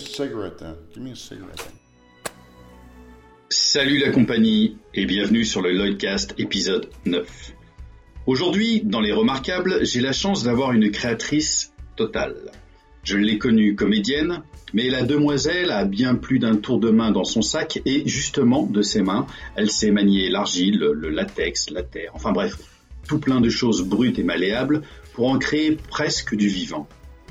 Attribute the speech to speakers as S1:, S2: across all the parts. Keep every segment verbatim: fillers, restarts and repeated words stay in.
S1: cigarette then. Give me a cigarette then.
S2: Salut la compagnie et bienvenue sur le Lloydcast épisode neuf. Aujourd'hui, dans Les Remarquables, j'ai la chance d'avoir une créatrice totale. Je l'ai connue comédienne, mais la demoiselle a bien plus d'un tour de main dans son sac et justement, de ses mains, elle sait manier l'argile, le latex, la terre, enfin bref, tout plein de choses brutes et malléables pour en créer presque du vivant.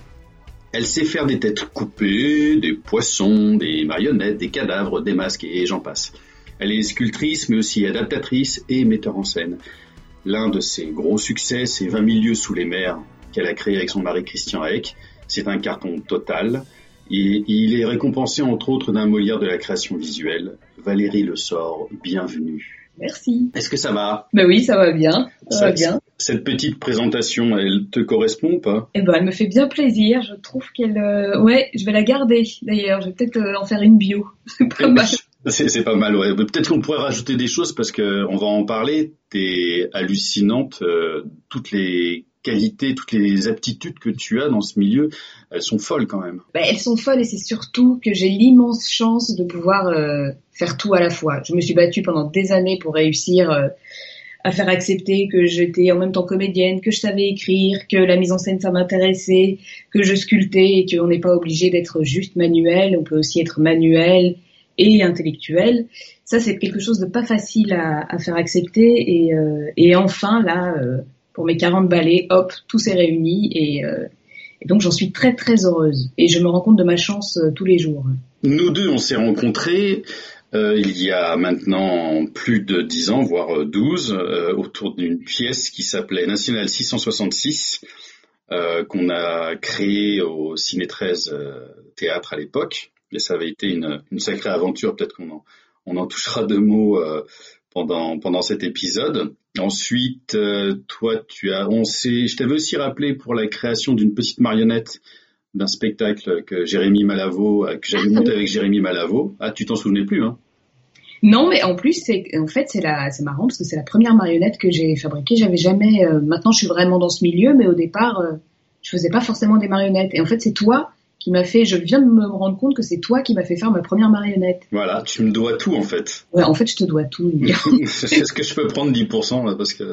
S2: Elle sait faire des têtes coupées, des poissons, des marionnettes, des cadavres, des masques et j'en passe. Elle est sculptrice mais aussi adaptatrice et metteur en scène. L'un de ses gros succès, c'est vingt mille lieues sous les mers qu'elle a créé avec son mari Christian Eck. C'est un carton total et il est récompensé entre autres d'un Molière de la création visuelle. Valérie Le Sort, bienvenue.
S3: Merci.
S2: Est-ce que ça va ?
S3: Ben oui, ça va bien, ça, ça va bien.
S2: Cette petite présentation, elle te correspond ou pas ?
S3: Eh ben, elle me fait bien plaisir. Je trouve qu'elle, euh... ouais, je vais la garder. D'ailleurs, je vais peut-être euh, en faire une bio. C'est pas mal.
S2: C'est, c'est pas mal, ouais. Peut-être qu'on pourrait rajouter des choses parce que on va en parler. T'es hallucinante. Euh, toutes les qualités, toutes les aptitudes que tu as dans ce milieu, elles sont folles quand même.
S3: Ben, elles sont folles et c'est surtout que j'ai l'immense chance de pouvoir euh, faire tout à la fois. Je me suis battue pendant des années pour réussir euh, à faire accepter que j'étais en même temps comédienne, que je savais écrire, que la mise en scène ça m'intéressait, que je sculptais et qu'on n'est pas obligé d'être juste manuel, on peut aussi être manuel et intellectuel. Ça c'est quelque chose de pas facile à, à faire accepter et, euh, et enfin là, euh, pour mes quarante ballets, hop, tout s'est réuni et, euh, et donc j'en suis très très heureuse et je me rends compte de ma chance euh, tous les jours.
S2: Nous deux on s'est rencontrés Euh, il y a maintenant plus de dix ans, voire douze, euh, autour d'une pièce qui s'appelait National six cent soixante-six, euh, qu'on a créée au Ciné treize euh, Théâtre à l'époque. Et ça avait été une, une sacrée aventure, peut-être qu'on en, on en touchera deux mots euh, pendant, pendant cet épisode. Ensuite, euh, toi, tu as, on s'est, je t'avais aussi rappelé pour la création d'une petite marionnette d'un spectacle que Jérémy Malavo, que j'avais monté avec Jérémy Malavo. Ah, tu t'en souvenais plus, hein ?
S3: Non, mais en plus, c'est, en fait, c'est la, c'est marrant parce que c'est la première marionnette que j'ai fabriquée. J'avais jamais, euh, maintenant je suis vraiment dans ce milieu, mais au départ, euh, je faisais pas forcément des marionnettes. Et en fait, c'est toi qui m'as fait, je viens de me rendre compte que c'est toi qui m'as fait faire ma première marionnette.
S2: Voilà, tu me dois tout, en fait.
S3: Ouais, en fait, je te dois tout.
S2: Est-ce que je peux prendre dix pour cent, là, parce que...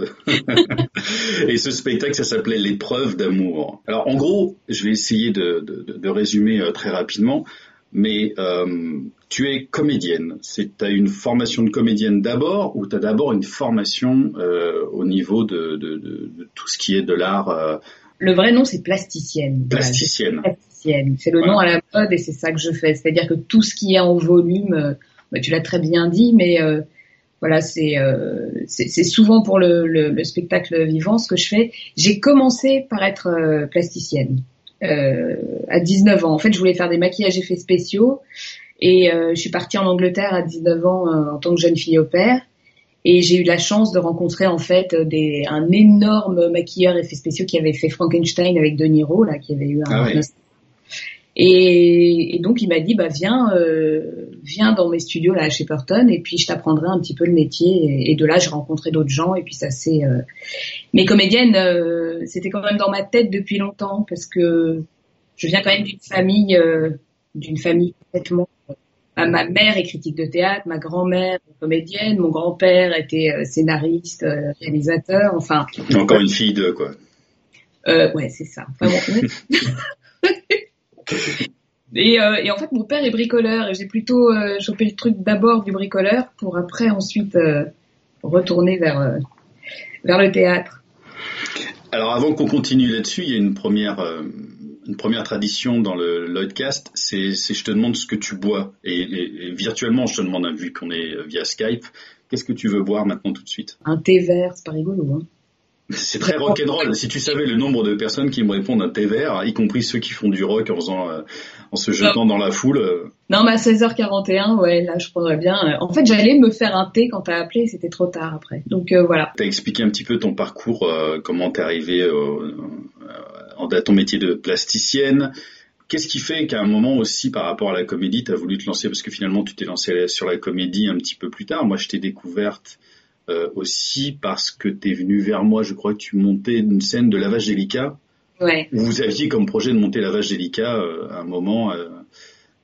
S2: Et ce spectacle, ça s'appelait L'épreuve d'amour. Alors, en gros, je vais essayer de, de, de résumer euh, très rapidement, mais euh, tu es comédienne. Tu as une formation de comédienne d'abord, ou tu as d'abord une formation euh, au niveau de, de, de, de tout ce qui est de l'art euh...
S3: Le vrai nom, c'est plasticienne.
S2: Plasticienne.
S3: Plasticienne. C'est le voilà. nom à la mode et c'est ça que je fais. C'est-à-dire que tout ce qui est en volume, euh, bah, tu l'as très bien dit, mais euh, voilà, c'est, euh, c'est, c'est souvent pour le, le, le spectacle vivant ce que je fais. J'ai commencé par être euh, plasticienne euh, à dix-neuf ans. En fait, je voulais faire des maquillages effets spéciaux et euh, je suis partie en Angleterre à dix-neuf ans euh, en tant que jeune fille au pair. Et j'ai eu la chance de rencontrer en fait des, un énorme maquilleur effets spéciaux qui avait fait Frankenstein avec De Niro, là, qui avait eu un.
S2: Ah ouais.
S3: Et, et donc il m'a dit bah viens, euh, viens dans mes studios là à Shepperton et puis je t'apprendrai un petit peu le métier. Et, et de là j'ai rencontré d'autres gens et puis ça c'est. Euh... Mais comédienne, euh, c'était quand même dans ma tête depuis longtemps parce que je viens quand même d'une famille, euh, d'une famille complètement. Ma mère est critique de théâtre, ma grand-mère est comédienne, mon grand-père était euh, scénariste, euh, réalisateur, enfin...
S2: Encore une fille de, quoi.
S3: Euh, ouais, c'est ça. Enfin, bon, ouais. et, euh, et en fait, mon père est bricoleur et j'ai plutôt euh, chopé le truc d'abord du bricoleur pour après ensuite euh, retourner vers, euh, vers le théâtre.
S2: Alors avant qu'on continue là-dessus, il y a une première... Euh... Une première tradition dans le Lloydcast, c'est, c'est je te demande ce que tu bois. Et, et, et virtuellement, je te demande, vu qu'on est via Skype, qu'est-ce que tu veux boire maintenant tout de suite ?
S3: Un thé vert, c'est pas rigolo, hein ?
S2: C'est très rock'n'roll. Si tu savais le nombre de personnes qui me répondent un thé vert, y compris ceux qui font du rock en faisant, euh, en se jetant dans la foule. Euh...
S3: Non, mais à seize heures quarante et un, ouais, là, je prendrais bien. En fait, j'allais me faire un thé quand t'as appelé, c'était trop tard après. Donc euh, voilà.
S2: T'as expliqué un petit peu ton parcours, euh, comment t'es arrivé euh, à ton métier de plasticienne. Qu'est-ce qui fait qu'à un moment aussi, par rapport à la comédie, t'as voulu te lancer ? Parce que finalement, tu t'es lancé sur la comédie un petit peu plus tard. Moi, je t'ai découverte Euh, aussi parce que t'es venu vers moi, je crois que tu montais une scène de lavage délicat.
S3: Ouais.
S2: Vous aviez comme projet de monter lavage délicat euh, à un moment euh,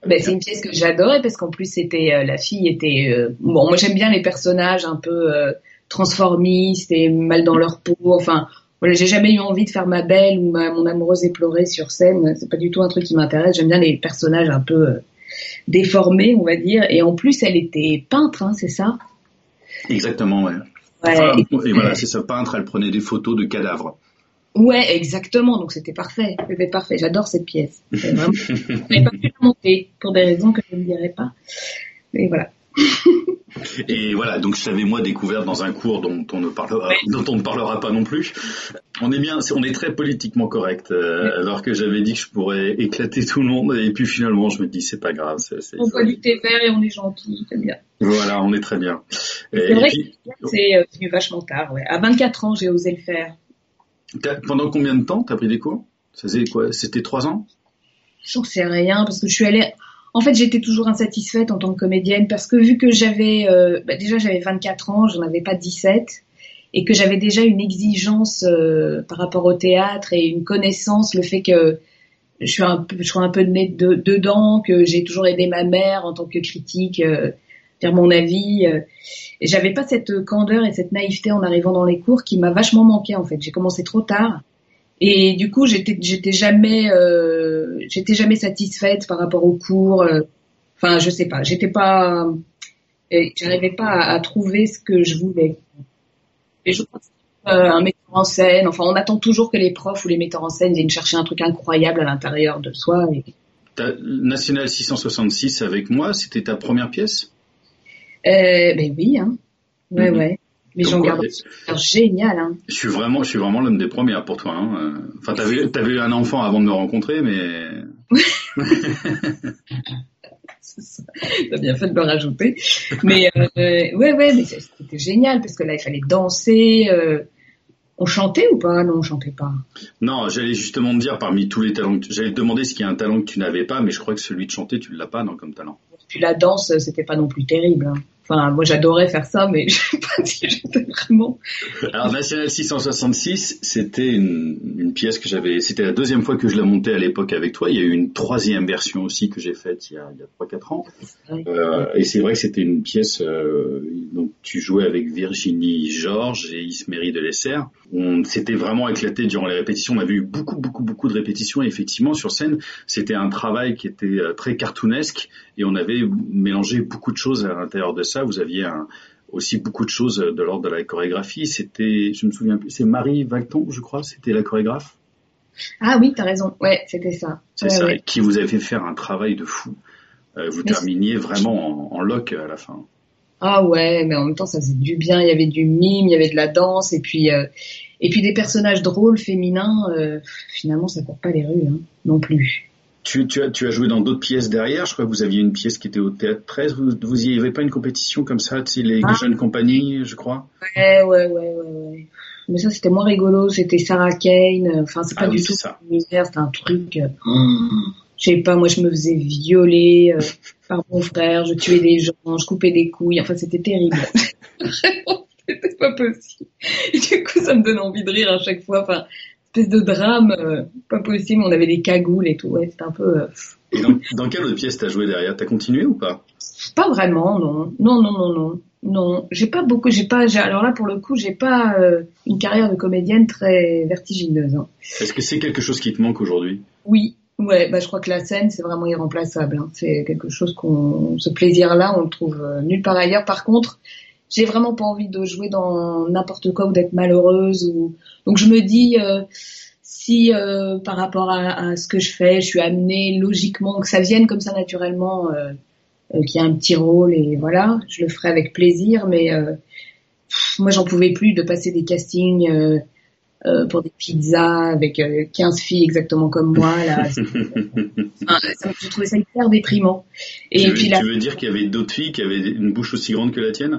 S3: Ben, c'est une pièce que j'adorais parce qu'en plus c'était euh, la fille était euh, bon, moi j'aime bien les personnages un peu euh, transformistes et mal dans leur peau. Enfin, voilà, j'ai jamais eu envie de faire ma belle ou ma, mon amoureuse éplorée sur scène. C'est pas du tout un truc qui m'intéresse. J'aime bien les personnages un peu euh, déformés, on va dire. Et en plus, elle était peintre, hein, c'est ça?
S2: Exactement, ouais.
S3: Ouais.
S2: Enfin, et voilà, c'est ça, peintre. Elle prenait des photos de cadavres.
S3: Ouais, exactement. Donc c'était parfait. C'était parfait. J'adore cette pièce. Vraiment... je n'ai pas pu la monter pour des raisons que je ne dirai pas. Mais voilà.
S2: Et voilà, donc je t'avais moi découvert dans un cours dont on ne parlera, ouais. dont on ne parlera pas non plus. On est bien, on est très politiquement correct, euh, ouais. alors que j'avais dit que je pourrais éclater tout le monde, et puis finalement je me dis c'est pas grave. C'est, c'est,
S3: on boit du thé vert et on est gentil, c'est bien.
S2: Voilà, on est très bien.
S3: Et c'est et vrai puis... que c'est euh, venu vachement tard. Ouais. À vingt-quatre ans, j'ai osé le faire.
S2: T'as, pendant combien de temps t'as pris des cours? Ça faisait quoi? C'était trois ans?
S3: J'en sais rien, parce que je suis allée... En fait, j'étais toujours insatisfaite en tant que comédienne, parce que vu que j'avais... Euh, bah déjà, j'avais vingt-quatre ans, j'en avais pas dix-sept, et que j'avais déjà une exigence euh, par rapport au théâtre et une connaissance, le fait que je suis un peu, je suis un peu née de, dedans, que j'ai toujours aidé ma mère en tant que critique, euh, dire mon avis... Euh, Et j'avais pas cette candeur et cette naïveté en arrivant dans les cours qui m'a vachement manqué en fait. J'ai commencé trop tard et du coup j'étais j'étais jamais euh, j'étais jamais satisfaite par rapport aux cours. Enfin je sais pas, j'étais pas, j'arrivais pas à, à trouver ce que je voulais. Et je pense que euh, un metteur en scène, enfin on attend toujours que les profs ou les metteurs en scène viennent chercher un truc incroyable à l'intérieur de soi. Et...
S2: T'as National six cent soixante-six avec moi, c'était ta première pièce?
S3: Euh, ben oui, hein. Ouais, mm-hmm. ouais. Mais j'en garde un génial, hein.
S2: Je suis vraiment, je suis vraiment l'homme des premières pour toi, hein. Enfin, t'avais, t'avais eu un enfant avant de me rencontrer, mais.
S3: T'as bien fait de me rajouter. Mais, euh, ouais, ouais, mais c'était génial parce que là, il fallait danser, euh, on chantait ou pas? Non, on chantait pas.
S2: Non, j'allais justement te dire, parmi tous les talents, que tu... j'allais te demander s'il y a un talent que tu n'avais pas, mais je crois que celui de chanter, tu l'as pas, non, comme talent.
S3: Puis la danse, c'était pas non plus terrible, hein. Enfin, moi, j'adorais faire ça, mais je sais pas si j'étais vraiment...
S2: Alors, National six cent soixante-six, c'était une, une pièce que j'avais... C'était la deuxième fois que je la montais à l'époque avec toi. Il y a eu une troisième version aussi que j'ai faite il y a, il y a trois quatre ans. Euh, et c'est vrai que c'était une pièce... Euh, donc, tu jouais avec Virginie Georges et Isméry de Lesser. On s'était vraiment éclaté durant les répétitions. On avait eu beaucoup, beaucoup, beaucoup de répétitions. Et effectivement, sur scène, c'était un travail qui était très cartoonesque. Et on avait mélangé beaucoup de choses à l'intérieur de ça. Vous aviez un, aussi beaucoup de choses de l'ordre de la chorégraphie. C'était, je me souviens plus, c'est Marie Valton, je crois, c'était la chorégraphe.
S3: Ah oui, t'as raison. Ouais, c'était ça.
S2: C'est
S3: ouais,
S2: ça,
S3: ouais.
S2: Qui vous a fait faire un travail de fou. Euh, vous mais terminiez c'est... vraiment en, en lock à la fin.
S3: Ah ouais, mais en même temps, ça faisait du bien. Il y avait du mime, il y avait de la danse, et puis euh, et puis des personnages drôles, féminins. Euh, finalement, ça court pas les rues, hein, non plus.
S2: Tu, tu, as, tu as joué dans d'autres pièces derrière. Je crois que vous aviez une pièce qui était au Théâtre treize. Vous, vous y avez pas une compétition comme ça, tu sais, les ah. jeunes compagnies, je crois.
S3: Ouais, ouais, ouais, ouais, ouais. Mais ça, c'était moins rigolo. C'était Sarah Kane. Enfin, c'est pas
S2: ah,
S3: du
S2: oui,
S3: tout
S2: ça.
S3: C'était un truc. Euh... Oh, je sais pas. Moi, je me faisais violer euh, par mon frère. Je tuais des gens. Je coupais des couilles. Enfin, c'était terrible. Vraiment, c'était pas possible. Et du coup, ça me donne envie de rire à chaque fois. Enfin. Espèce de drame, euh, pas possible, on avait des cagoules et tout, ouais, c'était un peu... Euh...
S2: Et dans, dans quelle autre pièce t'as joué derrière? T'as continué ou pas?
S3: Pas vraiment, non. Non, non, non, non. Non, j'ai pas beaucoup, j'ai pas... J'ai, alors là, pour le coup, j'ai pas euh, une carrière de comédienne très vertigineuse. Hein.
S2: Est-ce que c'est quelque chose qui te manque aujourd'hui?
S3: Oui, ouais, bah je crois que la scène, c'est vraiment irremplaçable. Hein. C'est quelque chose qu'on... Ce plaisir-là, on le trouve euh, nulle part ailleurs. Par contre... J'ai vraiment pas envie de jouer dans n'importe quoi ou d'être malheureuse. Ou... Donc je me dis, euh, si euh, par rapport à, à ce que je fais, je suis amenée logiquement, que ça vienne comme ça naturellement, euh, euh, qu'il y a un petit rôle et voilà, je le ferai avec plaisir. Mais euh, pff, moi j'en pouvais plus de passer des castings euh, euh, pour des pizzas avec euh, quinze filles exactement comme moi. Là, enfin, ça, je trouvais ça hyper déprimant. Et
S2: tu,
S3: puis
S2: veux,
S3: là,
S2: tu veux dire qu'il y avait d'autres filles qui avaient une bouche aussi grande que la tienne?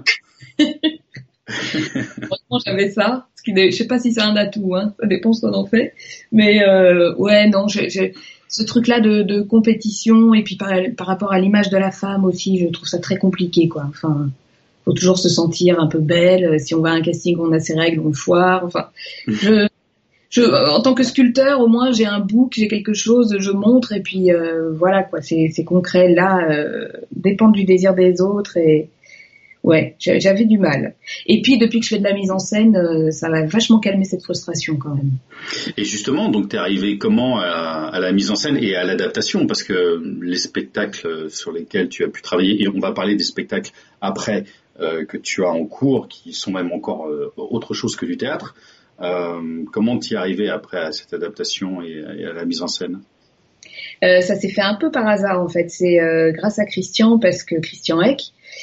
S3: Franchement, j'avais ça. Ce qui, je sais pas si c'est un atout, hein. Ça dépend ce qu'on en fait. Mais euh, ouais, non, j'ai, j'ai ce truc-là de, de compétition et puis par, par rapport à l'image de la femme aussi, je trouve ça très compliqué, quoi. Enfin, faut toujours se sentir un peu belle. Si on va à un casting, on a ses règles, on le foire. Enfin, je je, en tant que sculpteur, au moins j'ai un book, j'ai quelque chose, je montre et puis euh, voilà quoi, c'est, c'est concret. Là, euh, dépendre du désir des autres et ouais, j'avais du mal. Et puis depuis que je fais de la mise en scène, euh, ça va vachement calmer cette frustration quand même.
S2: Et justement, donc t'es arrivé comment à, à la mise en scène et à l'adaptation? Parce que les spectacles sur lesquels tu as pu travailler, et on va parler des spectacles après euh, que tu as en cours, qui sont même encore euh, autre chose que du théâtre. Euh, comment t'y es arrivé après à cette adaptation et, et à la mise en scène?
S3: Euh, ça s'est fait un peu par hasard en fait. C'est euh, grâce à Christian, parce que Christian Eck,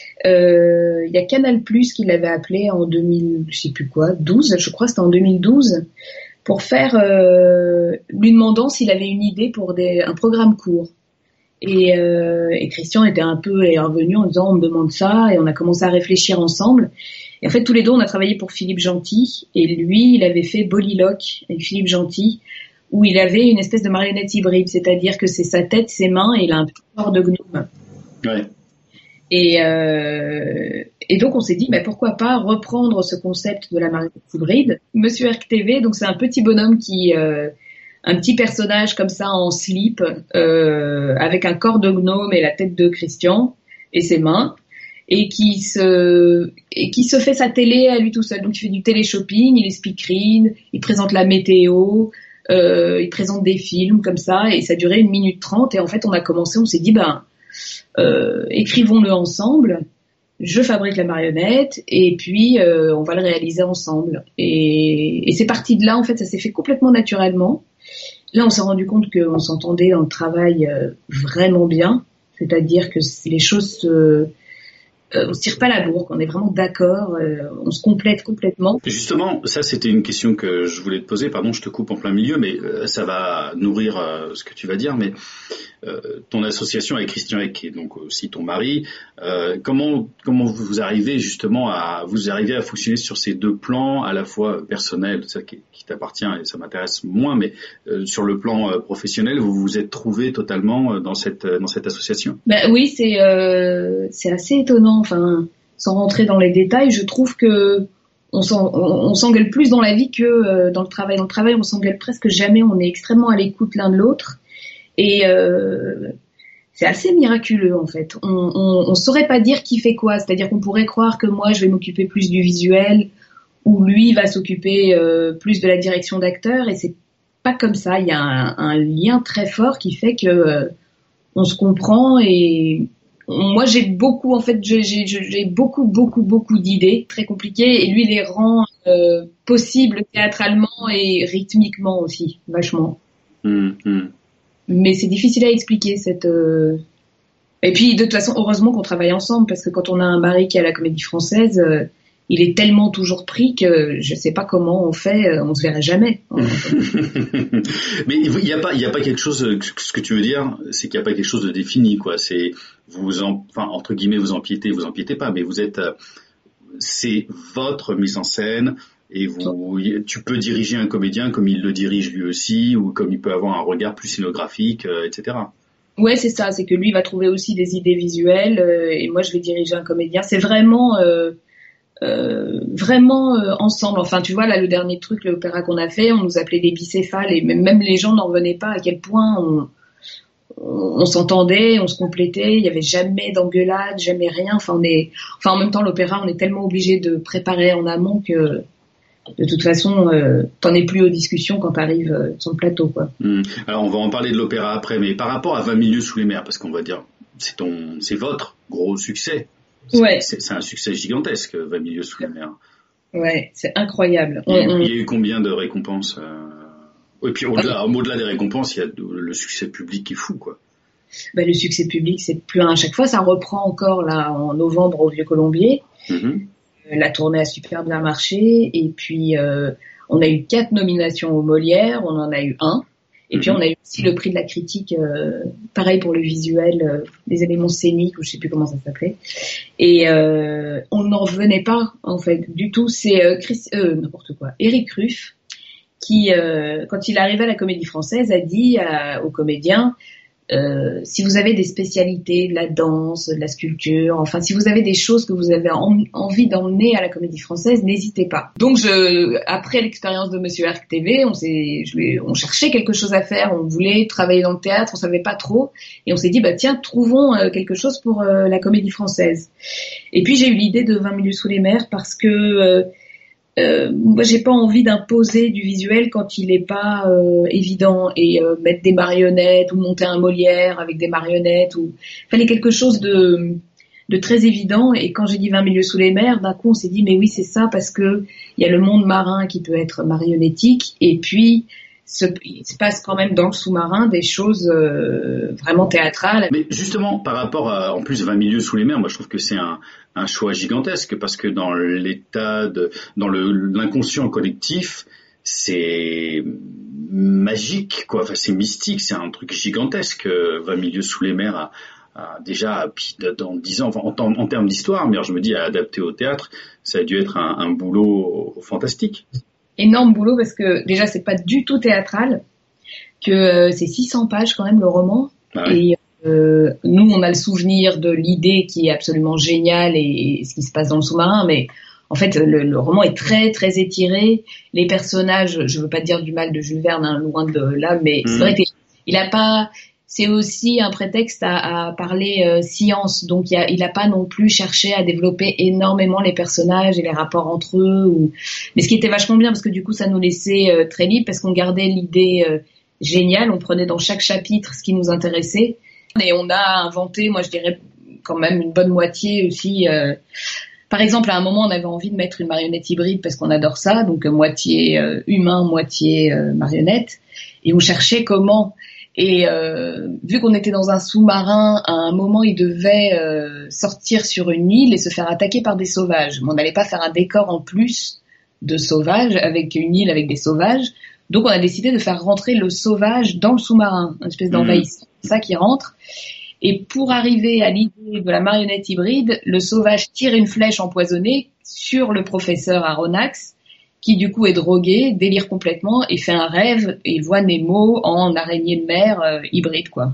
S3: euh, il y a Canal Plus qui l'avait appelé en deux mille, je sais plus quoi, douze, je crois, c'était en deux mille douze, pour faire, euh, lui demandant s'il avait une idée pour des, un programme court. Et, euh, et Christian était un peu est revenu en disant on me demande ça, et on a commencé à réfléchir ensemble. Et en fait, tous les deux, on a travaillé pour Philippe Gentil, et lui, il avait fait Boliloque avec Philippe Gentil, où il avait une espèce de marionnette hybride, c'est-à-dire que c'est sa tête, ses mains, et il a un petit corps de gnome.
S2: Ouais.
S3: Et, euh, et donc, on s'est dit, bah, pourquoi pas reprendre ce concept de la marionnette hybride. Monsieur R K T V, donc c'est un petit bonhomme qui... Euh, un petit personnage comme ça en slip, euh, avec un corps de gnome et la tête de Christian, et ses mains. Et qui se et qui se fait sa télé à lui tout seul. Donc il fait du télé-shopping, il est speakerine, il présente la météo, euh, il présente des films comme ça, et ça durait une minute trente. Et en fait, on a commencé, on s'est dit, ben, euh, écrivons-le ensemble. Je fabrique la marionnette et puis euh, on va le réaliser ensemble. Et, et c'est parti de là, en fait, ça s'est fait complètement naturellement. Là, on s'est rendu compte qu'on s'entendait dans le travail euh, vraiment bien, c'est-à-dire que les choses se Euh, on se tire pas la bourre, on est vraiment d'accord, euh, on se complète complètement.
S2: Justement, ça c'était une question que je voulais te poser, pardon, je te coupe en plein milieu, mais euh, ça va nourrir euh, ce que tu vas dire, mais euh, ton association avec Christian Eck, qui est donc aussi ton mari, euh, comment comment vous arrivez justement à vous arrivez à fonctionner sur ces deux plans, à la fois personnel, ça qui, qui t'appartient et ça m'intéresse moins, mais euh, sur le plan euh, professionnel, vous vous êtes trouvés totalement dans cette dans cette association?
S3: Ben oui, c'est euh, c'est assez étonnant. Enfin, sans rentrer dans les détails, je trouve que on, s'en, on, on s'engueule plus dans la vie que euh, dans le travail. Dans le travail, on s'engueule presque jamais. On est extrêmement à l'écoute l'un de l'autre, et euh, c'est assez miraculeux en fait. On, on, on saurait pas dire qui fait quoi. C'est-à-dire qu'on pourrait croire que moi, je vais m'occuper plus du visuel, ou lui va s'occuper euh, plus de la direction d'acteur, et c'est pas comme ça. Il y a un, un lien très fort qui fait que euh, on se comprend. Et moi, j'ai beaucoup, en fait, j'ai, j'ai, j'ai beaucoup, beaucoup, beaucoup d'idées très compliquées, et lui les rend euh, possibles théâtralement et rythmiquement aussi, vachement.
S2: Mmh, mmh.
S3: Mais c'est difficile à expliquer cette. Euh... Et puis, de toute façon, heureusement qu'on travaille ensemble, parce que quand on a un mari qui est à la Comédie Française, euh, il est tellement toujours pris que je sais pas comment on fait, euh, on se verrait jamais.
S2: Mais il y a pas, il y a pas quelque chose. Ce que tu veux dire, c'est qu'il y a pas quelque chose de défini, quoi. C'est vous, en, enfin entre guillemets, vous empiétez, vous empiétez pas, mais vous êtes, euh, c'est votre mise en scène. Et vous, tu peux diriger un comédien comme il le dirige lui aussi, ou comme il peut avoir un regard plus scénographique, euh, et cetera.
S3: Ouais, c'est ça. C'est que lui va trouver aussi des idées visuelles, euh, et moi je vais diriger un comédien. C'est vraiment, euh, euh, vraiment euh, ensemble. Enfin, tu vois, là, le dernier truc, l'opéra qu'on a fait, on nous appelait des bicéphales, et même, même les gens n'en revenaient pas à quel point on, on, on s'entendait, on se complétait. Il y avait jamais d'engueulade, jamais rien. Enfin, on est, enfin, en même temps, l'opéra, on est tellement obligé de préparer en amont que de toute façon, euh, t'en es plus aux discussions quand t'arrives euh, sur le plateau, quoi.
S2: Mmh. Alors, on va en parler de l'opéra après, mais par rapport à vingt milieux sous les mers, parce qu'on va dire, c'est ton, c'est votre gros succès. C'est,
S3: ouais.
S2: c'est, c'est un succès gigantesque, vingt milieux sous les mers.
S3: Ouais, c'est incroyable.
S2: Il y a,
S3: on,
S2: il y a eu combien de récompenses euh... Et puis au-delà, au-delà des récompenses, il y a le succès public qui est fou, quoi.
S3: Ben, le succès public, c'est plus un à chaque fois. Ça reprend encore là en novembre au Vieux Colombier. Mmh. La tournée a super bien marché, et puis euh, on a eu quatre nominations aux Molières, on en a eu un, et mmh. puis on a eu aussi le prix de la critique, euh, pareil pour le visuel, euh, les éléments scéniques, ou je sais plus comment ça s'appelait, et euh, on n'en revenait pas en fait du tout. C'est euh, Chris, euh, n'importe quoi, Éric Ruff qui, euh, quand il arrivait à la Comédie Française, a dit à, aux comédiens Euh, si vous avez des spécialités, de la danse, de la sculpture, enfin si vous avez des choses que vous avez en, envie d'emmener à la Comédie Française, n'hésitez pas. Donc je, après l'expérience de Monsieur R T V, on s'est, je lui, on cherchait quelque chose à faire, on voulait travailler dans le théâtre, on savait pas trop, et on s'est dit bah tiens trouvons euh, quelque chose pour euh, la Comédie Française. Et puis j'ai eu l'idée de vingt milieux sous les mers parce que euh, Euh, moi, j'ai pas envie d'imposer du visuel quand il est pas euh, évident et euh, mettre des marionnettes ou monter un Molière avec des marionnettes ou fallait quelque chose de de très évident. Et quand j'ai dit vingt milieux sous les mers, d'un coup, on s'est dit mais oui, c'est ça parce que il y a le monde marin qui peut être marionnettique et puis se, il se passe quand même dans le sous-marin des choses euh, vraiment théâtrales.
S2: Mais justement, par rapport à, en plus, vingt milieux sous les mers, moi je trouve que c'est un, un choix gigantesque parce que dans l'état de, dans le, l'inconscient collectif, c'est magique, quoi. Enfin, c'est mystique, c'est un truc gigantesque. vingt milieux sous les mers, à, à, déjà, puis dans dix ans, enfin, en, en termes d'histoire, mais alors, je me dis, à adapter au théâtre, ça a dû être un, un boulot fantastique.
S3: Énorme boulot parce que déjà c'est pas du tout théâtral, que euh, c'est six cents pages quand même le roman. Ah ouais. Et euh, nous on a le souvenir de l'idée qui est absolument géniale et, et ce qui se passe dans le sous-marin, mais en fait le, le roman est très très étiré. Les personnages, je veux pas dire du mal de Jules Verne, hein, loin de là, mais mmh. c'est vrai qu'il a pas. C'est aussi un prétexte à, à parler euh, science, donc il a, il a pas non plus cherché à développer énormément les personnages et les rapports entre eux. Ou... Mais ce qui était vachement bien, parce que du coup ça nous laissait euh, très libre, parce qu'on gardait l'idée euh, géniale, on prenait dans chaque chapitre ce qui nous intéressait, et on a inventé, moi je dirais quand même une bonne moitié aussi. Euh... Par exemple, à un moment on avait envie de mettre une marionnette hybride parce qu'on adore ça, donc euh, moitié euh, humain, moitié euh, marionnette, et on cherchait comment. Et euh, vu qu'on était dans un sous-marin, à un moment, il devait euh, sortir sur une île et se faire attaquer par des sauvages. Mais on n'allait pas faire un décor en plus de sauvages, avec une île avec des sauvages. Donc on a décidé de faire rentrer le sauvage dans le sous-marin, une espèce d'envahissement, mmh. ça qui rentre. Et pour arriver à l'idée de la marionnette hybride, le sauvage tire une flèche empoisonnée sur le professeur Aronnax, qui du coup est drogué, délire complètement, et fait un rêve, et voit Nemo en araignée de mer euh, hybride, quoi.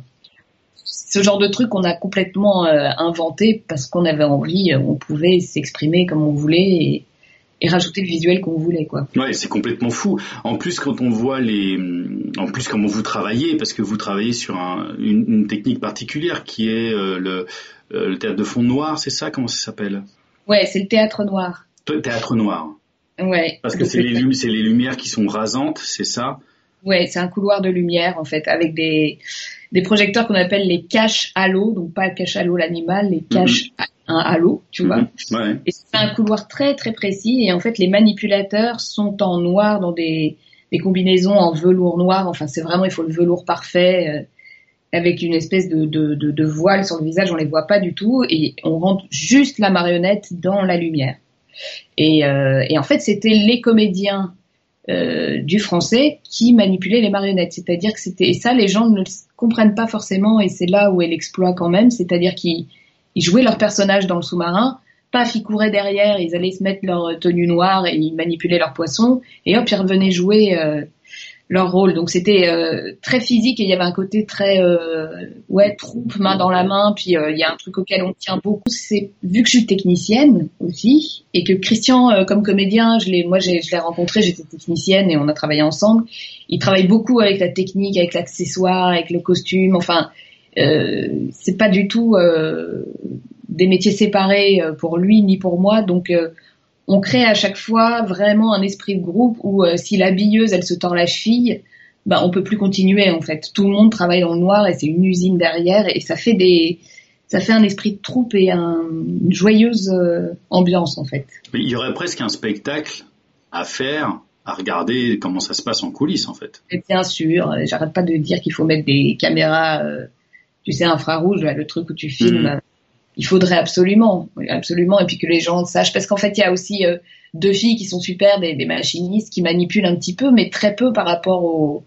S3: Ce genre de truc qu'on a complètement euh, inventé parce qu'on avait envie, on pouvait s'exprimer comme on voulait et, et rajouter le visuel qu'on voulait, quoi.
S2: Ouais, c'est complètement fou. En plus, quand on voit les, en plus comment vous travaillez, parce que vous travaillez sur un, une, une technique particulière qui est euh, le, euh, le théâtre de fond noir, c'est ça? Comment ça s'appelle?
S3: Ouais, c'est le théâtre noir.
S2: Théâtre noir.
S3: Ouais.
S2: Parce que c'est les, lum- c'est les lumières qui sont rasantes, c'est ça?
S3: Ouais, c'est un couloir de lumière, en fait, avec des, des projecteurs qu'on appelle les caches halo, donc pas cache halo l'animal, les caches mm-hmm. un halo, tu vois.
S2: Mm-hmm. Ouais.
S3: Et c'est un couloir très très précis, et en fait, les manipulateurs sont en noir dans des, des combinaisons en velours noir, enfin, c'est vraiment, il faut le velours parfait, euh, avec une espèce de, de, de, de voile sur le visage, on les voit pas du tout, et on rentre juste la marionnette dans la lumière. Et, euh, et en fait, c'était les comédiens euh, du français qui manipulaient les marionnettes. C'est-à-dire que c'était... Et ça, les gens ne le comprennent pas forcément, et c'est là où est l'exploit quand même. C'est-à-dire qu'ils ils jouaient leur personnage dans le sous-marin, paf, ils couraient derrière, ils allaient se mettre leur tenue noire et ils manipulaient leur poisson, et hop, ils revenaient jouer euh, leur rôle. Donc c'était euh, très physique, et il y avait un côté très euh, ouais troupe, main dans la main. Puis euh, il y a un truc auquel on tient beaucoup, c'est vu que je suis technicienne aussi, et que Christian euh, comme comédien, je l'ai moi j'ai, je l'ai rencontré, j'étais technicienne et on a travaillé ensemble. Il travaille beaucoup avec la technique, avec l'accessoire, avec le costume. Enfin, euh, c'est pas du tout euh, des métiers séparés pour lui ni pour moi. Donc euh, on crée à chaque fois vraiment un esprit de groupe où euh, si l'habilleuse elle se tord la cheville, bah on peut plus continuer en fait. Tout le monde travaille dans le noir et c'est une usine derrière, et ça fait des ça fait un esprit de troupe et un, une joyeuse euh, ambiance en fait.
S2: Mais il y aurait presque un spectacle à faire, à regarder comment ça se passe en coulisses en fait.
S3: Et bien sûr, j'arrête pas de dire qu'il faut mettre des caméras, euh, tu sais, infrarouges, là, le truc où tu filmes. Mmh. Il faudrait absolument, absolument, et puis que les gens sachent, parce qu'en fait, il y a aussi euh, deux filles qui sont super, des, des machinistes qui manipulent un petit peu, mais très peu par rapport aux,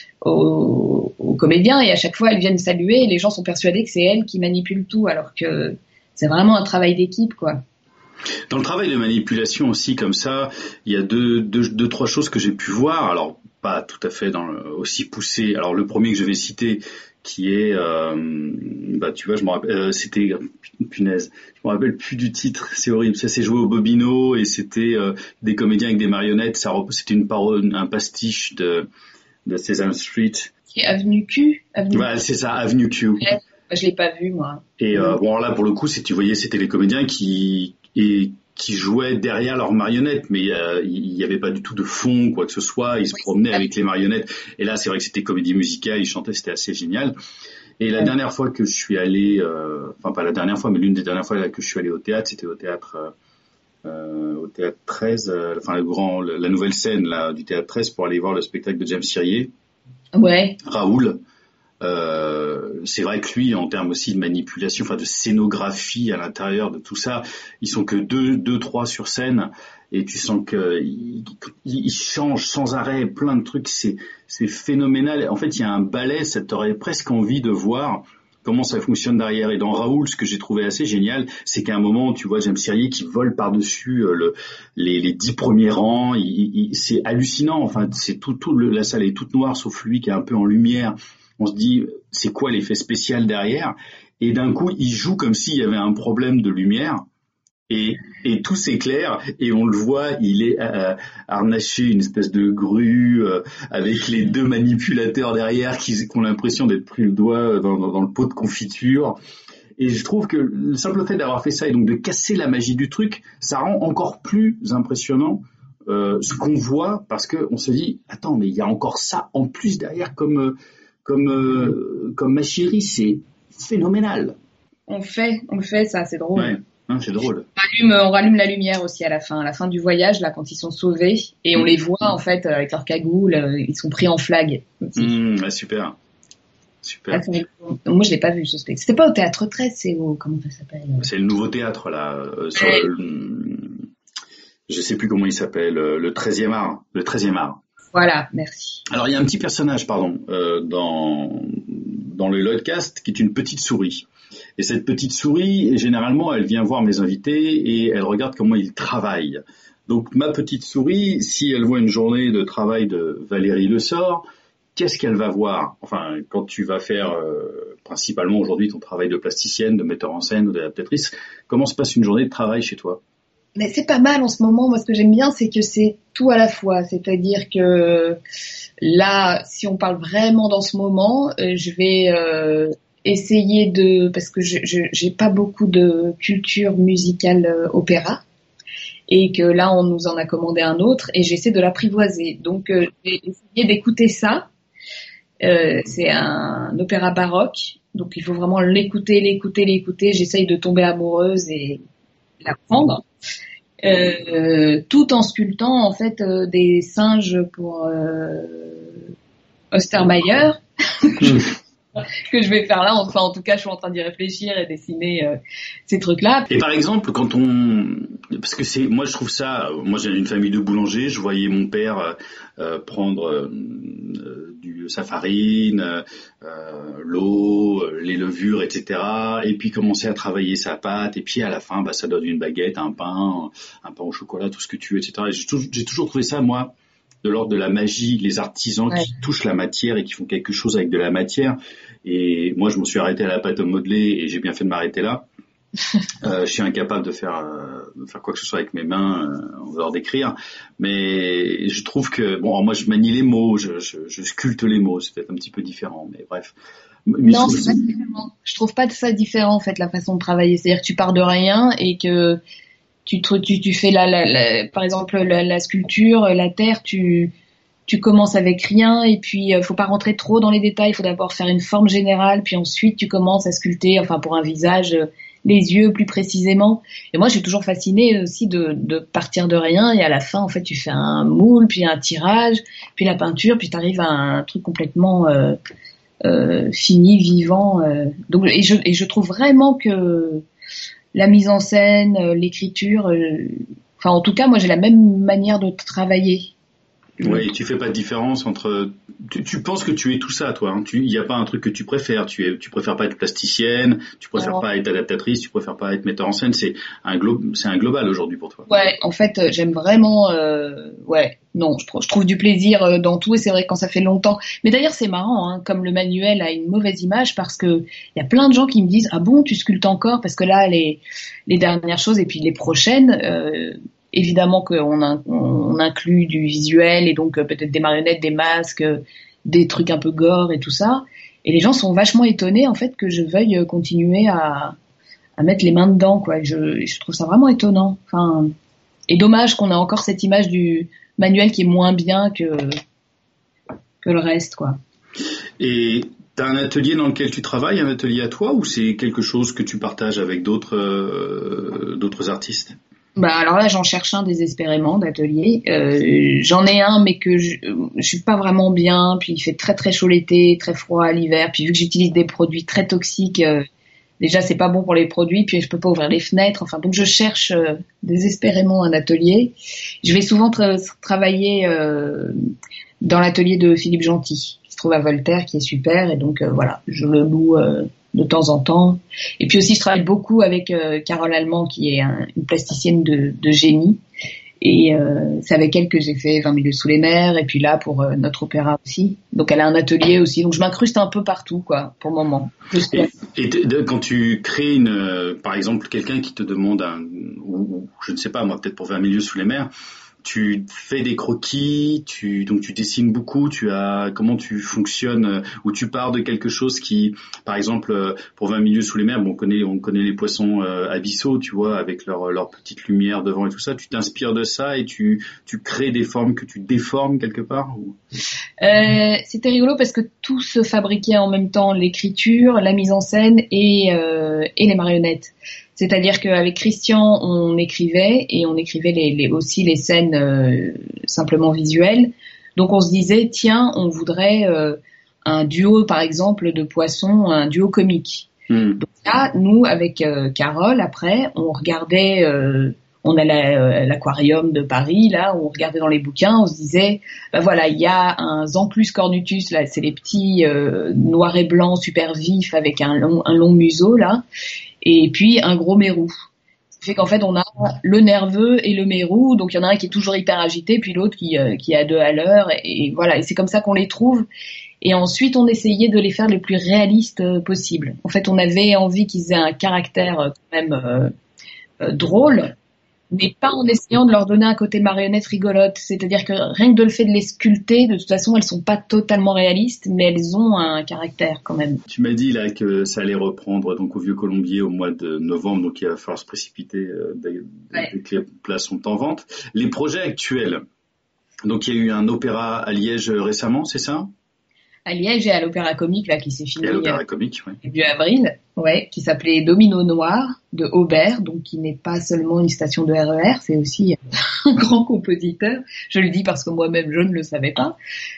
S3: aux, aux comédiens, et à chaque fois, elles viennent saluer, et les gens sont persuadés que c'est elles qui manipulent tout, alors que c'est vraiment un travail d'équipe, quoi.
S2: Dans le travail de manipulation aussi, comme ça, il y a deux, deux, deux trois choses que j'ai pu voir, alors pas tout à fait dans le, aussi poussé. Alors le premier que je vais citer, qui est, euh, bah tu vois, je me rappelle, euh, c'était punaise, je me rappelle plus du titre, c'est horrible. Ça s'est joué au Bobino et c'était euh, des comédiens avec des marionnettes. Ça, c'était une parole, un pastiche de de Sesame Street.
S3: C'est Avenue Q. Avenue...
S2: Ouais, c'est ça, Avenue Q.
S3: Ouais, je l'ai pas vu moi.
S2: Et euh, bon là pour le coup, c'est tu voyais, c'était les comédiens qui et qui jouaient derrière leurs marionnettes, mais euh, il y avait pas du tout de fond, quoi que ce soit. Ils se promenaient avec les marionnettes. Et là, c'est vrai que c'était comédie musicale. Ils chantaient, c'était assez génial. Et la dernière fois que je suis allé, euh, enfin pas la dernière fois, mais l'une des dernières fois là, que je suis allé au théâtre, c'était au théâtre, euh, au théâtre treize, euh, enfin le grand, le, la nouvelle scène là du théâtre treize pour aller voir le spectacle de James Thirier.
S3: Ouais.
S2: Raoul. Euh, c'est vrai que lui, en termes aussi de manipulation, enfin de scénographie à l'intérieur de tout ça, ils sont que deux, deux, trois sur scène, et tu sens que ils, ils changent sans arrêt plein de trucs. C'est, c'est phénoménal. En fait, il y a un ballet, ça t'aurait presque envie de voir comment ça fonctionne derrière. Et dans Raoul, ce que j'ai trouvé assez génial, c'est qu'à un moment, tu vois James Thirier qui vole par-dessus euh, le, les, les dix premiers rangs. Il, il, c'est hallucinant. Enfin, c'est tout, tout le, la salle est toute noire sauf lui qui est un peu en lumière. On se dit, c'est quoi l'effet spécial derrière? Et d'un coup, il joue comme s'il y avait un problème de lumière. Et, et tout s'éclaire, et on le voit, il est euh, harnaché une espèce de grue euh, avec les deux manipulateurs derrière qui, qui ont l'impression d'être pris le doigt dans, dans, dans le pot de confiture. Et je trouve que le simple fait d'avoir fait ça et donc de casser la magie du truc, ça rend encore plus impressionnant euh, ce qu'on voit, parce que on se dit, attends, mais il y a encore ça en plus derrière comme euh, comme euh, comme ma chérie, c'est phénoménal.
S3: On fait, on le fait, ça, c'est drôle.
S2: Ouais. Hein, c'est drôle.
S3: On rallume, on rallume la lumière aussi à la fin, à la fin du voyage, là, quand ils sont sauvés, et on les voit en fait avec leur cagoule, ils sont pris en flag.
S2: Mmh, ouais, super, super.
S3: Ah, moi, je l'ai pas vu ce spectacle. C'était pas au théâtre treize, c'est au comment ça s'appelle?
S2: C'est le nouveau théâtre là. Euh, sur
S3: ouais.
S2: le, je sais plus comment il s'appelle, le treizième art, le treizième art.
S3: Voilà, merci.
S2: Alors il y a un petit personnage, pardon, euh, dans dans le Lloydcast qui est une petite souris. Et cette petite souris, généralement, elle vient voir mes invités et elle regarde comment ils travaillent. Donc ma petite souris, si elle voit une journée de travail de Valérie Lessort, qu'est-ce qu'elle va voir? Enfin, quand tu vas faire euh, principalement aujourd'hui ton travail de plasticienne, de metteur en scène ou d'adaptatrice, comment se passe une journée de travail chez toi?
S3: Mais c'est pas mal en ce moment. Moi, ce que j'aime bien, c'est que c'est tout à la fois. C'est-à-dire que là, si on parle vraiment dans ce moment, euh, je vais euh, essayer de, parce que je, je j'ai pas beaucoup de culture musicale euh, opéra, et que là, on nous en a commandé un autre, et j'essaie de l'apprivoiser. Donc, euh, j'ai essayé d'écouter ça. Euh, c'est un opéra baroque, donc il faut vraiment l'écouter, l'écouter, l'écouter. J'essaye de tomber amoureuse et l'apprendre. Euh, tout en sculptant en fait euh, des singes pour euh, Ostermayer que je vais faire là. Enfin, en tout cas, je suis en train d'y réfléchir et dessiner euh, ces trucs-là.
S2: Et par exemple, quand on, parce que c'est, moi je trouve ça, moi j'ai une famille de boulangers, je voyais mon père euh, prendre euh, du sa farine, euh, l'eau, les levures, et cetera. Et puis commencer à travailler sa pâte. Et puis à la fin, bah ça donne une baguette, un pain, un pain au chocolat, tout ce que tu veux, et cetera. Et j'ai toujours, j'ai toujours trouvé ça, moi, de l'ordre de la magie, les artisans ouais. qui touchent la matière et qui font quelque chose avec de la matière. Et moi, je me suis arrêté à la pâte à modeler et j'ai bien fait de m'arrêter là. euh, je suis incapable de faire, euh, de faire quoi que ce soit avec mes mains, euh, en dehors d'écrire. Mais je trouve que, bon, alors moi, je manie les mots, je, je, je sculpte les mots. C'est peut-être un petit peu différent, mais bref. Mais
S3: non, c'est pas différent. Je trouve pas ça différent, en fait, la façon de travailler. C'est-à-dire que tu pars de rien et que tu, tu, tu fais la, la, la, par exemple, la, la sculpture, la terre, tu, tu commences avec rien et puis euh, faut pas rentrer trop dans les détails. Il faut d'abord faire une forme générale, puis ensuite tu commences à sculpter, enfin pour un visage, euh, les yeux plus précisément. Et moi, je suis toujours fascinée aussi de, de partir de rien et à la fin, en fait, tu fais un moule, puis un tirage, puis la peinture, puis tu arrives à un truc complètement euh, euh, fini, vivant. Euh. Donc, et je, et je trouve vraiment que la mise en scène, l'écriture, euh, enfin en tout cas, moi j'ai la même manière de travailler.
S2: Oui, tu fais pas de différence entre. Tu, tu penses que tu es tout ça, toi. Hein. Il n'y a pas un truc que tu préfères. Tu es, tu préfères pas être plasticienne, tu préfères oh. pas être adaptatrice, tu préfères pas être metteur en scène. C'est un glo- c'est un global aujourd'hui pour toi.
S3: Ouais, en fait, j'aime vraiment. Euh, ouais, non, je, je trouve du plaisir dans tout et c'est vrai que quand ça fait longtemps. Mais d'ailleurs, c'est marrant, hein, comme le manuel a une mauvaise image parce que il y a plein de gens qui me disent ah bon, tu sculptes encore parce que là les les dernières choses et puis les prochaines. Euh, Évidemment qu'on on inclut du visuel et donc euh, peut-être des marionnettes, des masques, euh, des trucs un peu gore et tout ça. Et les gens sont vachement étonnés en fait que je veuille continuer à, à mettre les mains dedans, quoi. Je, je trouve ça vraiment étonnant. Enfin, et dommage qu'on a encore cette image du manuel qui est moins bien que que le reste, quoi.
S2: Et t'as un atelier dans lequel tu travailles, un atelier à toi, ou c'est quelque chose que tu partages avec d'autres euh, d'autres artistes?
S3: Bah alors là j'en cherche un désespérément d'atelier. Euh, j'en ai un mais que je, je suis pas vraiment bien. Puis il fait très très chaud l'été, très froid l'hiver. Puis vu que j'utilise des produits très toxiques, euh, déjà c'est pas bon pour les produits. Puis je peux pas ouvrir les fenêtres. Enfin donc je cherche euh, désespérément un atelier. Je vais souvent tra- travailler euh, dans l'atelier de Philippe Gentil qui se trouve à Voltaire, qui est super. Et donc euh, voilà, je le loue. Euh, de temps en temps. Et puis aussi, je travaille beaucoup avec euh, Carole Allemand, qui est un, une plasticienne de, de génie. Et euh, c'est avec elle que j'ai fait vingt milieux sous les mers, et puis là, pour euh, notre opéra aussi. Donc, elle a un atelier aussi. Donc, je m'incruste un peu partout, quoi, pour le moment.
S2: Et, et de, de, quand tu crées, une, euh, par exemple, quelqu'un qui te demande, un, ou, ou je ne sais pas, moi, peut-être pour vingt milieux sous les mers, tu fais des croquis, tu donc tu dessines beaucoup, tu as comment tu fonctionnes, ou tu pars de quelque chose qui, par exemple, pour vingt milieux sous les mers, bon, on connaît on connaît les poissons euh, abyssaux, tu vois, avec leur leur petite lumière devant et tout ça. Tu t'inspires de ça et tu tu crées des formes que tu déformes quelque part ou...
S3: euh, C'était rigolo parce que tout se fabriquait en même temps, l'écriture, la mise en scène et euh, et les marionnettes. C'est-à-dire qu'avec Christian, on écrivait et on écrivait les, les, aussi les scènes euh, simplement visuelles. Donc on se disait, tiens, on voudrait euh, un duo, par exemple, de poissons, un duo comique. Mm. Donc là, nous, avec euh, Carole, après, on regardait, euh, on a la, euh, l'aquarium de Paris, là, où on regardait dans les bouquins, on se disait, ben voilà, il y a un Zanclus cornutus, là, c'est les petits euh, noirs et blancs super vifs avec un long, un long museau, là. Et puis un gros mérou. Ça fait qu'en fait on a le nerveux et le mérou, donc il y en a un qui est toujours hyper agité, puis l'autre qui euh, qui est à deux à l'heure, et, et voilà. Et c'est comme ça qu'on les trouve. Et ensuite on essayait de les faire le plus réalistes euh, possible. En fait on avait envie qu'ils aient un caractère euh, quand même euh, euh, drôle, mais pas en essayant de leur donner un côté marionnette rigolote. C'est-à-dire que rien que de le fait de les sculpter, de toute façon, elles sont pas totalement réalistes, mais elles ont un caractère quand même.
S2: Tu m'as dit là que ça allait reprendre donc au Vieux Colombier au mois de novembre, donc il va falloir se précipiter euh, dès, ouais. dès que les places sont en vente. Les projets actuels, donc il y a eu un opéra à Liège récemment, c'est ça ?
S3: À Liège et à l'Opéra Comique là qui s'est fini.
S2: Et à l'Opéra Comique, oui.
S3: Début avril, ouais, qui s'appelait Domino Noir de Aubert, donc qui n'est pas seulement une station de R E R, c'est aussi un grand compositeur. Je le dis parce que moi-même je ne le savais pas.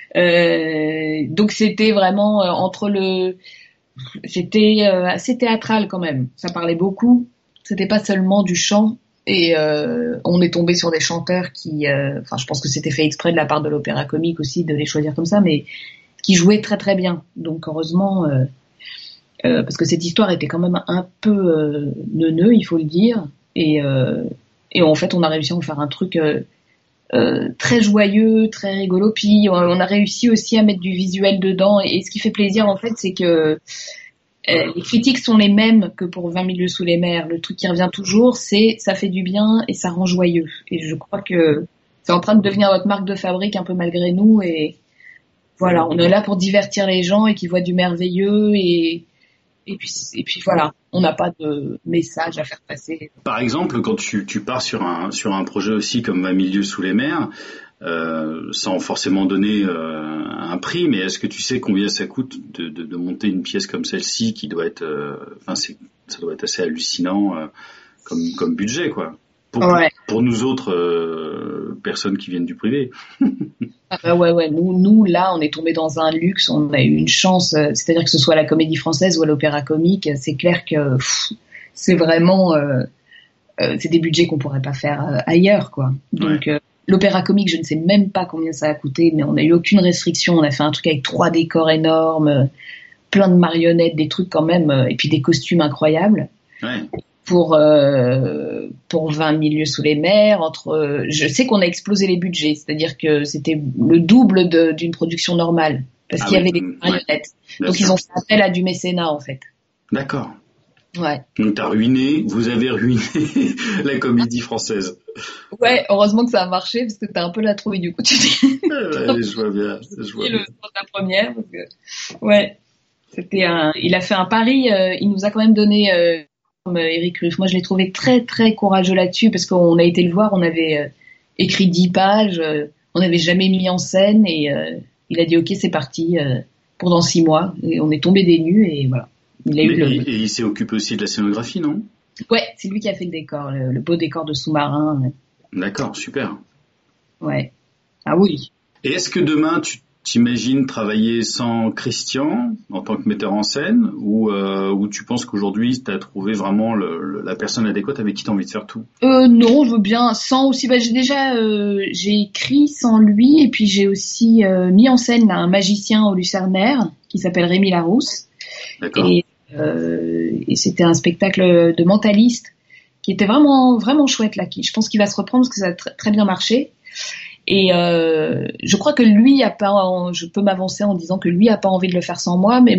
S3: Euh, donc c'était vraiment euh, entre le, c'était euh, assez théâtral quand même. Ça parlait beaucoup. C'était pas seulement du chant. Et euh, on est tombé sur des chanteurs qui, euh, enfin, je pense que c'était fait exprès de la part de l'Opéra Comique aussi de les choisir comme ça, mais qui jouait très très bien. Donc heureusement, euh, euh, parce que cette histoire était quand même un peu euh, neuneux, il faut le dire. Et, euh, et en fait, on a réussi à en faire un truc euh, euh, très joyeux, très rigolo. Puis on a réussi aussi à mettre du visuel dedans. Et, et ce qui fait plaisir, en fait, c'est que euh, les critiques sont les mêmes que pour vingt milieux sous les mers. Le truc qui revient toujours, c'est ça fait du bien et ça rend joyeux. Et je crois que c'est en train de devenir notre marque de fabrique un peu malgré nous. Et voilà, on est là pour divertir les gens et qu'ils voient du merveilleux et et puis et puis voilà, on n'a pas de message à faire passer.
S2: Par exemple, quand tu tu pars sur un sur un projet aussi comme vingt milieux sous les mers, euh, sans forcément donner euh, un prix, mais est-ce que tu sais combien ça coûte de de, de monter une pièce comme celle-ci qui doit être, euh, enfin c'est ça doit être assez hallucinant euh, comme comme budget quoi. Pour, ouais. pour nous autres euh, personnes qui viennent du privé.
S3: Ah bah ouais, ouais. Nous, nous, là, on est tombé dans un luxe. On a eu une chance. Euh, c'est-à-dire que ce soit à la Comédie Française ou à l'Opéra Comique, c'est clair que pff, c'est vraiment, euh, euh, c'est des budgets qu'on pourrait pas faire euh, ailleurs, quoi. Donc, ouais. euh, L'opéra comique, je ne sais même pas combien ça a coûté, mais on n'a eu aucune restriction. On a fait un truc avec trois décors énormes, plein de marionnettes, des trucs quand même, et puis des costumes incroyables.
S2: Ouais.
S3: Pour euh, pour vingt mille lieues sous les mers. Entre, je sais qu'on a explosé les budgets, c'est-à-dire que c'était le double de, d'une production normale, parce ah qu'il y oui, avait des marionnettes. Ouais, donc sûr. Ils ont fait appel à du mécénat en fait.
S2: D'accord.
S3: Ouais.
S2: Donc t'as ruiné, vous avez ruiné la comédie française.
S3: Ouais, heureusement que ça a marché parce que t'as un peu la trouille du coup. Tu dis.
S2: Ouais, je vois bien. Je vois
S3: le
S2: bien.
S3: la première, parce que ouais, c'était un. Il a fait un pari. Euh, il nous a quand même donné. Euh, Eric Ruff. Moi, je l'ai trouvé très, très courageux là-dessus parce qu'on a été le voir, on avait euh, écrit dix pages, euh, on n'avait jamais mis en scène et euh, il a dit ok, c'est parti euh, pour dans six mois. Et on est tombé des nues et voilà. Il a eu le...
S2: Et il s'est occupé aussi de la scénographie, non?
S3: Ouais, c'est lui qui a fait le décor, le, le beau décor de sous-marin.
S2: D'accord, super.
S3: Ouais. Ah oui.
S2: Et est-ce que demain, tu t'imagines travailler sans Christian en tant que metteur en scène ou, euh, ou tu penses qu'aujourd'hui tu as trouvé vraiment le, le, la personne adéquate avec qui tu as envie de faire tout?
S3: euh, Non, je veux bien sans aussi. Bah, j'ai déjà euh, j'ai écrit sans lui et puis j'ai aussi euh, mis en scène là, un magicien au Lucernaire qui s'appelle Rémi Larousse.
S2: D'accord.
S3: Et, euh, et c'était un spectacle de mentaliste qui était vraiment vraiment chouette là. Qui, je pense qu'il va se reprendre parce que ça a tr- très bien marché. Et euh, je crois que lui a pas, je peux m'avancer en disant que lui a pas envie de le faire sans moi, mais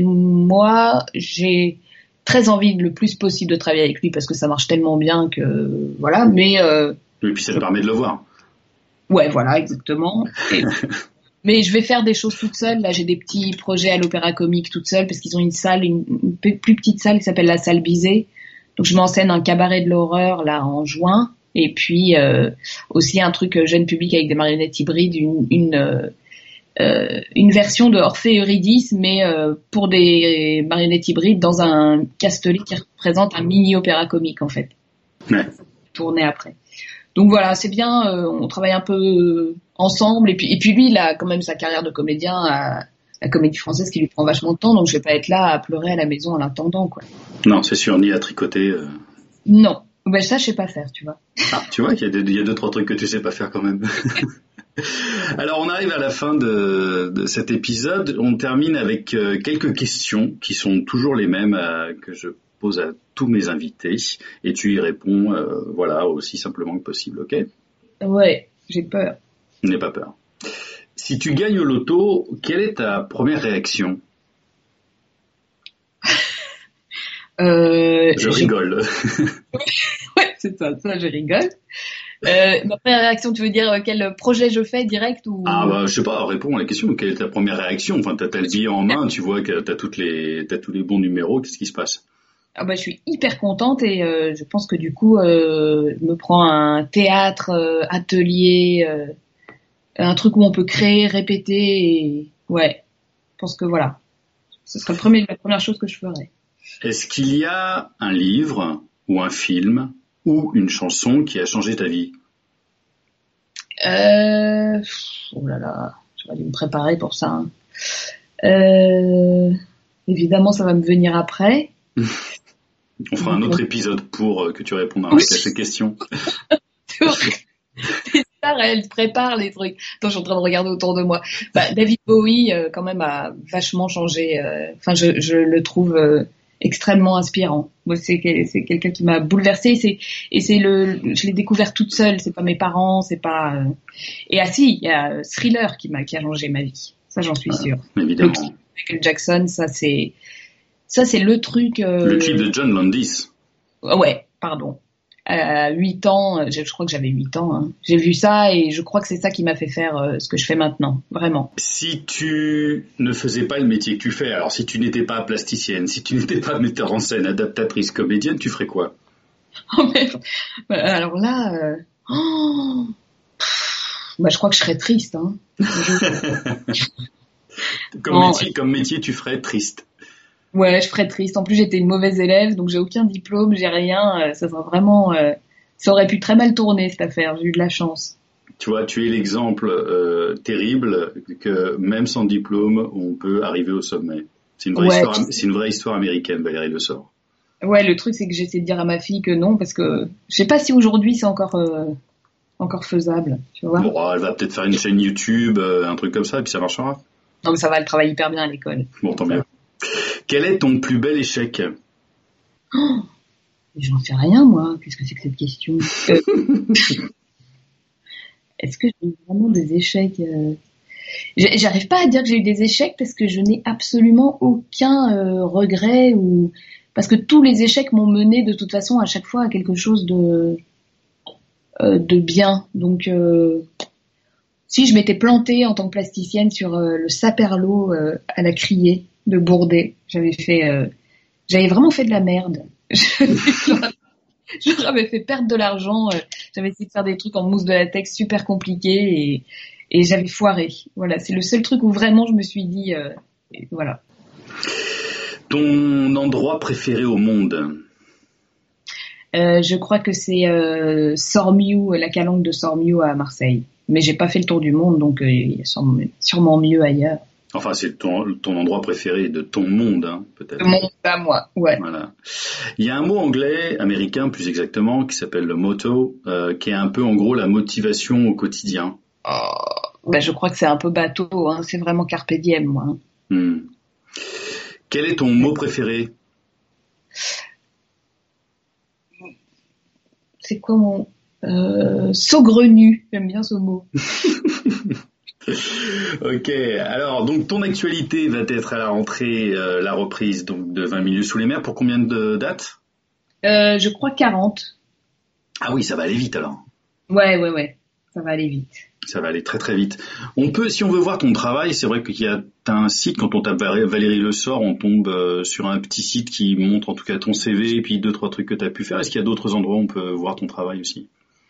S3: moi j'ai très envie le plus possible de travailler avec lui parce que ça marche tellement bien que voilà. Mais euh,
S2: et puis ça te permet de le voir.
S3: Ouais, voilà, exactement. Et, mais je vais faire des choses toute seule. Là, j'ai des petits projets à l'Opéra Comique toute seule parce qu'ils ont une salle, une, une plus petite salle qui s'appelle la salle Bizet. Donc je m'enseigne un cabaret de l'horreur là en juin. Et puis euh, aussi un truc jeune public avec des marionnettes hybrides, une une, euh, euh, une version de Orphée Eurydice, mais euh, pour des marionnettes hybrides dans un Castelli qui représente un mini opéra comique en fait.
S2: Ouais.
S3: Tourné après. Donc voilà, c'est bien, euh, on travaille un peu ensemble. Et puis et puis lui, il a quand même sa carrière de comédien à la Comédie Française qui lui prend vachement de temps, donc je vais pas être là à pleurer à la maison en l'attendant quoi.
S2: Non, c'est sûr, ni à tricoter. Euh...
S3: Non. Ben ça, je sais pas faire, tu vois.
S2: Ah, tu vois qu'il y a, des, il y a deux, trois trucs que tu sais pas faire quand même. Alors, on arrive à la fin de, de cet épisode. On termine avec euh, quelques questions qui sont toujours les mêmes euh, que je pose à tous mes invités. Et tu y réponds, euh, voilà, aussi simplement que possible, ok?
S3: Ouais, j'ai peur.
S2: N'aie pas peur. Si tu gagnes au loto, quelle est ta première réaction?
S3: Euh,
S2: je rigole.
S3: Ouais, c'est ça, ça, je rigole. Euh, ma première réaction, tu veux dire euh, quel projet je fais direct ou...
S2: Ah bah je sais pas, réponds à la question. Quelle est ta première réaction? Enfin, t'as, t'as le billet en main, tu vois que t'as toutes les, t'as tous les bons numéros. Qu'est-ce qui se passe?
S3: Ah bah je suis hyper contente et euh, je pense que du coup, euh, je me prends un théâtre, euh, atelier, euh, un truc où on peut créer, répéter et ouais, je pense que voilà, ce serait le premier, la première chose que je ferais.
S2: Est-ce qu'il y a un livre ou un film ou une chanson qui a changé ta vie?
S3: Euh... Oh là là, j'aurais dû me préparer pour ça. Hein. Euh... Évidemment, ça va me venir après.
S2: On fera un autre épisode pour que tu répondes à, oui. à ces questions.
S3: C'est ça, elle prépare les trucs. Attends, je suis en train de regarder autour de moi. Bah, David Bowie, euh, quand même, a vachement changé. Enfin, euh, je, je le trouve... Euh, extrêmement inspirant. Moi, c'est, c'est quelqu'un qui m'a bouleversée. C'est, et c'est le, je l'ai découvert toute seule. C'est pas mes parents, c'est pas. Euh... Et ah si, il y a Thriller qui m'a, qui a changé ma vie. Ça, j'en suis sûre.
S2: Euh, évidemment.
S3: Le clip de Michael Jackson, ça c'est, ça c'est le truc. Euh...
S2: Le clip de John Landis.
S3: Ouais, pardon. À huit ans, je crois que j'avais huit ans, hein. J'ai vu ça et je crois que c'est ça qui m'a fait faire euh, ce que je fais maintenant, vraiment.
S2: Si tu ne faisais pas le métier que tu fais, alors si tu n'étais pas plasticienne, si tu n'étais pas metteur en scène, adaptatrice, comédienne, tu ferais quoi?
S3: Oh merde. Alors là, euh... oh bah, je crois que je serais triste. Hein.
S2: comme, oh, métier, comme métier, tu ferais triste.
S3: Ouais, je ferais triste. En plus, j'étais une mauvaise élève, donc j'ai aucun diplôme, j'ai rien. Ça serait vraiment, euh, ça aurait pu très mal tourner cette affaire. J'ai eu de la chance.
S2: Tu vois, tu es l'exemple euh, terrible que même sans diplôme, on peut arriver au sommet. C'est une vraie, ouais, histoire, c'est une vraie histoire américaine, Valérie Le Sort.
S3: Ouais, le truc c'est que j'essaie de dire à ma fille que non, parce que je sais pas si aujourd'hui c'est encore, euh, encore faisable, tu vois.
S2: Bon, elle va peut-être faire une chaîne YouTube, euh, un truc comme ça, et puis ça marchera.
S3: Non, mais ça va, elle travaille hyper bien à l'école.
S2: Bon, tant mieux. Quel est ton plus bel échec?
S3: Oh, j'en sais rien, moi. Qu'est-ce que c'est que cette question? euh... Est-ce que j'ai eu vraiment des échecs euh... J'arrive pas à dire que j'ai eu des échecs parce que je n'ai absolument aucun euh, regret ou parce que tous les échecs m'ont mené de toute façon à chaque fois à quelque chose de euh, de bien. Donc euh... si je m'étais plantée en tant que plasticienne sur euh, le Saperlo euh, à la Criée de Bourdet, j'avais fait, euh, j'avais vraiment fait de la merde. Je leur avais fait perdre de l'argent. Euh, j'avais essayé de faire des trucs en mousse de latex super compliqués et, et j'avais foiré. Voilà, c'est le seul truc où vraiment je me suis dit, euh, et voilà.
S2: Ton endroit préféré au monde?
S3: euh, Je crois que c'est euh, Sormiou, la calanque de Sormiou à Marseille. Mais j'ai pas fait le tour du monde, donc euh, il y a sûrement mieux ailleurs.
S2: Enfin, c'est ton, ton endroit préféré de ton monde, hein, peut-être.
S3: De mon monde à moi, ouais.
S2: Voilà. Il y a un mot anglais, américain plus exactement, qui s'appelle le motto, euh, qui est un peu en gros la motivation au quotidien.
S3: Oh, ben, je crois que c'est un peu bateau, hein. C'est vraiment carpe diem, moi. Hein.
S2: Hmm. Quel est ton mot préféré?
S3: C'est quoi mon... Euh, saugrenu, j'aime bien ce mot.
S2: Ok, alors donc ton actualité va être à la rentrée, euh, la reprise donc de vingt milieux sous les mers. Pour combien de dates?
S3: euh, Je crois quarante.
S2: Ah oui, ça va aller vite alors.
S3: Ouais, ouais, ouais, ça va aller vite.
S2: Ça va aller très très vite. On peut, si on veut voir ton travail, c'est vrai qu'il y a un site, quand on tape Valérie Le Sort, on tombe euh, sur un petit site qui montre en tout cas ton C V et puis deux, trois trucs que tu as pu faire. Est-ce qu'il y a d'autres endroits où on peut voir ton travail aussi?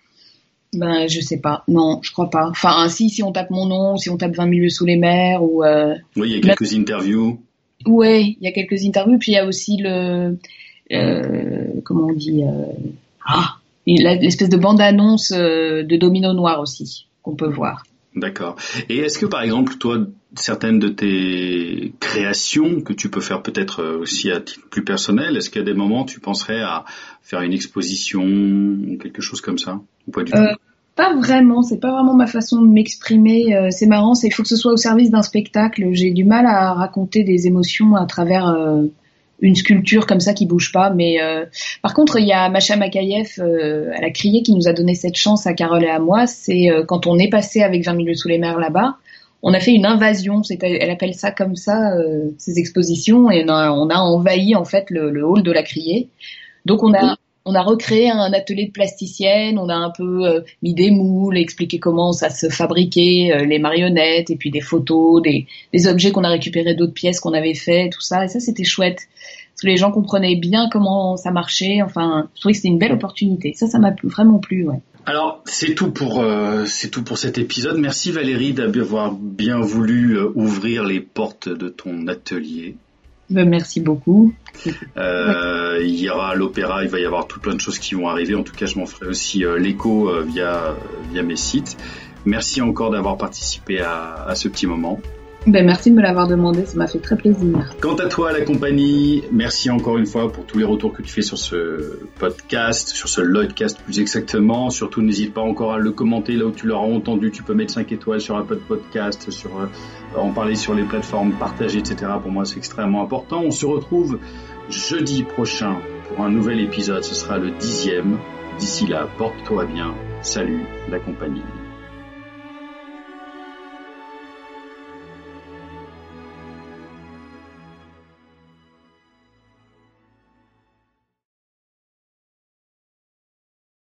S3: Ben, je sais pas. Non, je crois pas. Enfin, si, si on tape mon nom, si on tape vingt milieux sous les mers, ou... Euh...
S2: Oui, il y a quelques la... interviews.
S3: Ouais, il y a quelques interviews, puis il y a aussi le... Euh, comment on dit euh... Ah, l'espèce de bande-annonce euh, de Domino Noir aussi, qu'on peut voir.
S2: D'accord. Et est-ce que, par exemple, toi, certaines de tes créations que tu peux faire peut-être aussi à titre plus personnel, est-ce qu'à des moments, tu penserais à faire une exposition ou quelque chose comme ça? Ou pas du tout?
S3: euh, Pas vraiment, c'est pas vraiment ma façon de m'exprimer. Euh, c'est marrant, c'est il faut que ce soit au service d'un spectacle. J'ai du mal à raconter des émotions à travers euh, une sculpture comme ça qui bouge pas. Mais euh, par contre, il y a Macha Makayev euh, à la Criée qui nous a donné cette chance à Carole et à moi. C'est euh, quand on est passé avec vingt milieux sous les mers là-bas, on a fait une invasion. C'est, elle appelle ça comme ça euh, ces expositions, et on a, on a envahi en fait le, le hall de la Criée. Donc on a On a recréé un atelier de plasticienne, on a un peu euh, mis des moules, expliqué comment ça se fabriquait, euh, les marionnettes, et puis des photos, des, des objets qu'on a récupérés d'autres pièces qu'on avait fait, tout ça. Et ça, c'était chouette. Parce que les gens comprenaient bien comment ça marchait. Enfin, je trouvais que c'était une belle opportunité. Ça, ça m'a vraiment plu, ouais.
S2: Alors, c'est tout pour euh, c'est tout pour cet épisode. Merci Valérie d'avoir bien voulu euh, ouvrir les portes de ton atelier.
S3: Ben, merci beaucoup.
S2: Euh, il y aura l'opéra, il va y avoir tout plein de choses qui vont arriver. En tout cas, je m'en ferai aussi euh, l'écho euh, via via mes sites. Merci encore d'avoir participé à, à ce petit moment.
S3: Ben, merci de me l'avoir demandé, ça m'a fait très plaisir.
S2: Quant à toi, la compagnie, merci encore une fois pour tous les retours que tu fais sur ce podcast, sur ce Lloydcast plus exactement. Surtout, n'hésite pas encore à le commenter là où tu l'auras entendu. Tu peux mettre cinq étoiles sur Apple Podcast, sur, euh, en parler sur les plateformes, partager, et cetera. Pour moi, c'est extrêmement important. On se retrouve jeudi prochain pour un nouvel épisode. Ce sera le dixième. D'ici là, porte-toi bien. Salut, la compagnie.